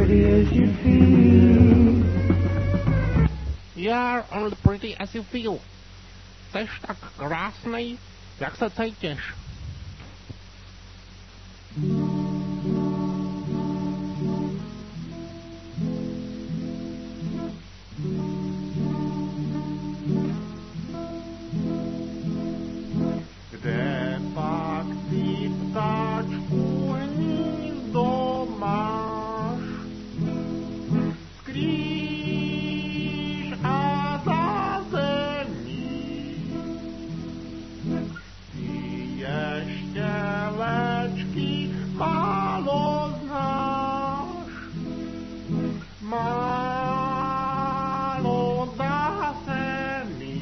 pretty as you feel. You're only pretty as you feel. Chceš tak krásnej, jak sa cítiš. Kde pak ty ptáčku hnízdo máš? Skrýš a zázemí. Ty ještě lečky málo znáš. Málo dá se mi.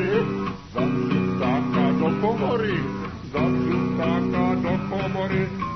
Zavřu ptáka do komory,